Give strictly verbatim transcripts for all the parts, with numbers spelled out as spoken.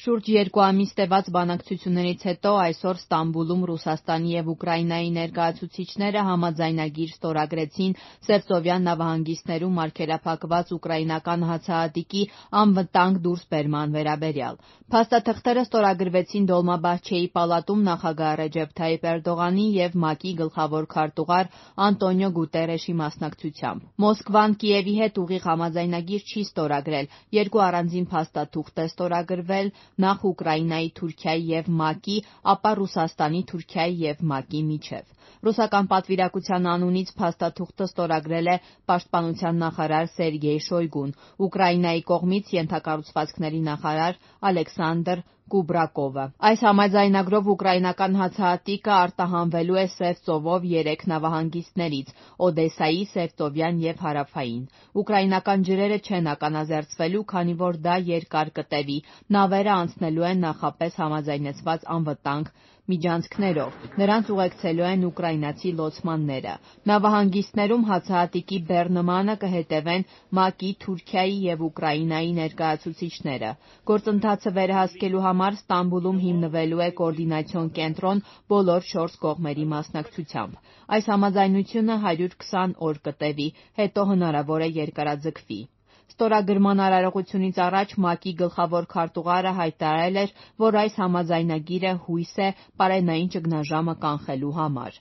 Շուրջ երկու ամիս տևած բանակցություններից հետո այսօր Ստամբուլում Ռուսաստանի և Ուկրաինայի ներկայացուցիչները համաձայնագիր ստորագրեցին Սևծովյան նավահանգիստներում արգելափակված ուկրաինական հացահատիկի անվտանգ դուրսբերման վերաբերյալ։ Փաստաթղթերը ստորագրվեցին Դոլմաբահչեի պալատում նախագահ Ռեջեփ Թայիփ Էրդողանի և ՄԱԿ-ի գլխավոր քարտուղար Անտոնիո Գուտերեշի մասնակցությամբ։ Մոսկվան Կիևի հետ ուղիղ համաձայնագիր չի ստորագրել, երկու առանձին փաստաթուղթ է ստորագրվել նախ Ուկրաինայի, Թուրքիայի և ՄԱԿ-ի, ապա Ռուսաստանի, Թուրքիայի և ՄԱԿ-ի միջև։ Ռուսական պատվիրակության անունից փաստաթուղթը ստորագրել է պաշտպանության նախարար Սերգեյ Շոյգուն, Ուկրաինայի կողմից ենթակառուցվածքների նախարար Ալեքսանդր Կուբրակովը։ Այս համաձայնագրով ուկրաինական հացահատիկը արտահանվելու է Սև ծովով երեք նավահանգիստներից՝ Օդեսայի, Սևծովյան և Հարավային։ Ուկրաինական ջրերը չեն ականազերծվելու, քանի որ դա երկար կտևի։ Նավերը անցնելու են նախապես համաձայնեցված անվտանգ միջանցքներով։ Նրանց ուղեկցելու են ուկրաինացի լոցմանները։ Նավահանգիստներում հացահատիկի բեռնմանը կհետևեն ՄԱԿ-ի, Թուրքիայի և Ուկրաինայի ներկայացուցիչները։ Գործընթացը վերահսկելու համար Ստամբուլում հիմնվելու է կոորդինացիոն կենտրոն բոլոր չորս կողմերի մասնակցությամբ։ Այս համաձայնությունը հարյուր քսան օր կտևի, հետո հնարավոր է երկարաձգվի։ Ստորագրման արարողությունից առաջ ՄԱԿ-ի գլխավոր քարտուղարը հայտարարել էր, որ այս համաձայնագիրը հույս է պարենային ճգնաժամը կանխելու համար։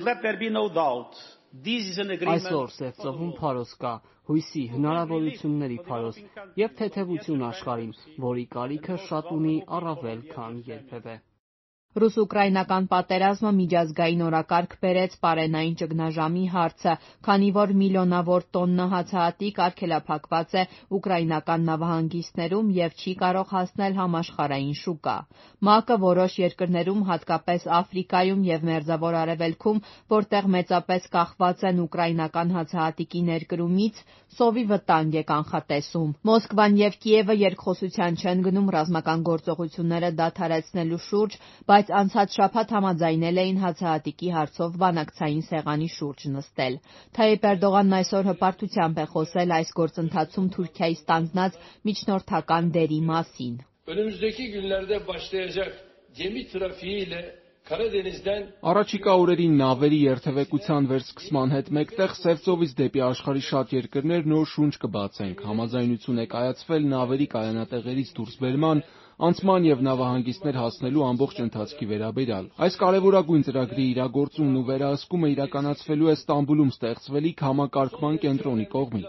Այսօր Սևծովում փարոս կա, հույսի, հնարավորությունների փարոս և թեթևություն աշխարհին, որի կարիքը շատ ունի առավել քան երբևէ։ Ռուս-ուկրաինական պատերազմը միջազգային օրակարգ բերեց պարենային ճգնաժամի հարցը, քանի որ միլիոնավոր տոննա հացահատիկ արգելափակված է ուկրաինական նավահանգիստներում և չի կարող հասնել համաշխարհային շուկա։ ՄԱԿ-ը որոշ երկրներում, հատկապես Աֆրիկայում և Մերձավոր Արևելքում, որտեղ մեծապես կախված են ուկրաինական հացահատիկի ներկրումից, սովի վտանգ է կանխատեսում։ Մոսկվան և Կիևը երկխոսության չեն գնում ռազմական գործողությունները դադարեցնելու շուրջ, բայց անցած շաբաթ համաձայնել էին հացահատիկի հարցով բանակցային sեղանի շուրջ նստել։ Թայիփ Էրդողանն այսօր հպարտությամբ է խոսել այս գործընթացում Թուրքիայի ստանձնած միջնորդական դերի մասին։ Առաջիկա օրերին նավերի երթևեկության վերսկսման հետ մեկտեղ Սևծովից դեպի աշխարհի շատ երկրներ նոր շունչ կբացենք։ Համաձայնություն է կայացվել նավերի կայանատեղերից դուրսբերման, անցման և նավահանգիստներ հասնելու ամբողջ ընթացքի վերաբերյալ։ Այս կարևորագույն ծրագրի իրագործումն ու վերահսկումը իրականացվելու է Ստամբուլում ստեղծվելիք համակարգման կենտրոնի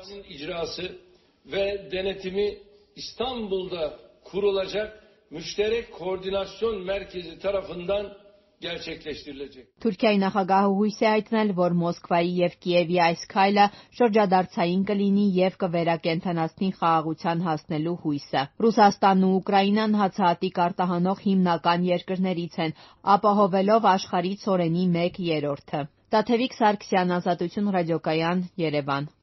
կողմից։ Թուրքիայի նախագահը հույս է հայտնել, որ Մոսկվայի և Կիևի այս քայլը շրջադարձային կլինի և կվերակենդանացնի խաղաղության հասնելու հույսը։ Ռուսաստանն ու Ուկրաինան հացահատիկ արտահանող հիմնական երկրներից են, ապահովելով աշխարհի ցորենի մեկ երրորդը։ Տաթևիկ Սարգսյան, Ազատություն ռադիոկայան, Երևան։